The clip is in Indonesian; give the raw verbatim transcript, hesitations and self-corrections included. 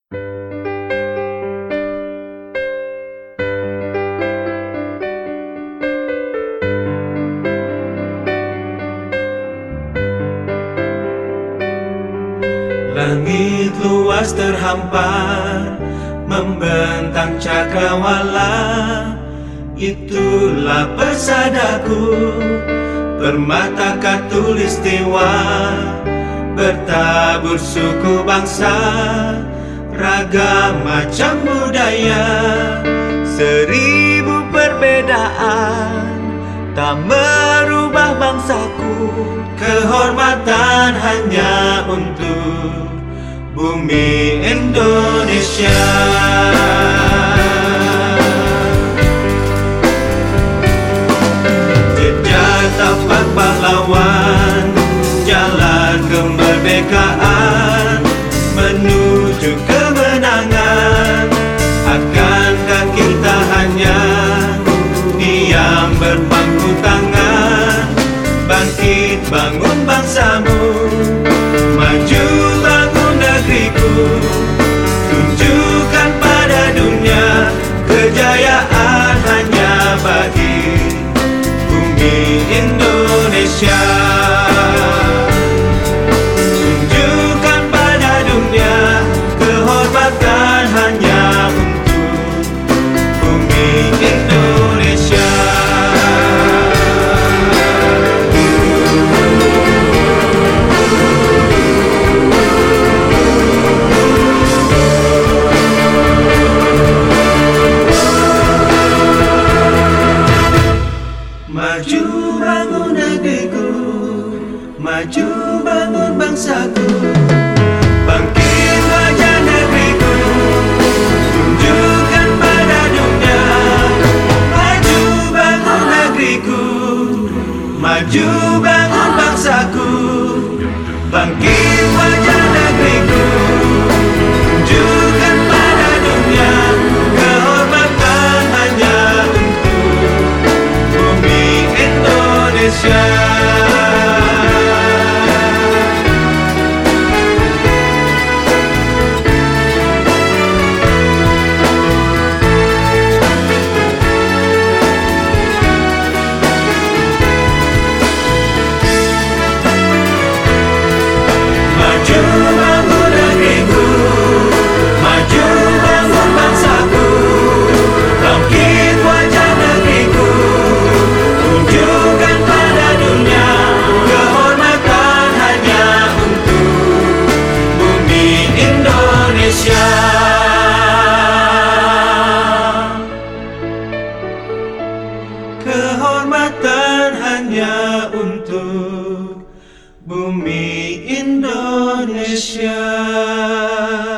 Langit luas terhampar, membentang cakrawala. Itulah persadaku, permata khatulistiwa. Bertabur suku bangsa, ragam macam budaya. Seribu perbedaan tak merubah bangsaku. Kehormatan hanya untuk bumi Indonesia. Jejak tapak pahlawan, jalan kemerdekaan menuju kemenangan. Akankah kita hanya diam berpangku tangan? Bangkit bangun bangsamu, maju bangun negeriku. Tunjukkan pada dunia, kejayaan hanya bagi bumi Indonesia. Tunjukkan pada dunia, kehormatan hanya untuk bumi Indonesia. Maju bangun negeriku, maju bangun bangsaku. Bangkit wajah negeriku, tunjukkan pada dunia. Maju bangun negeriku, maju bangun bangsaku. Bangkit wajah negeriku, tunjukkan pada dunia. Kehormatan hanya untuk bumi Indonesia. Maju bangun negeriku, maju bangun bangsaku. Bangkit wajah negeriku, tunjukkan pada dunia. Kehormatan hanya untuk bumi Indonesia. Kehormatan hanya untuk bumi Indonesia.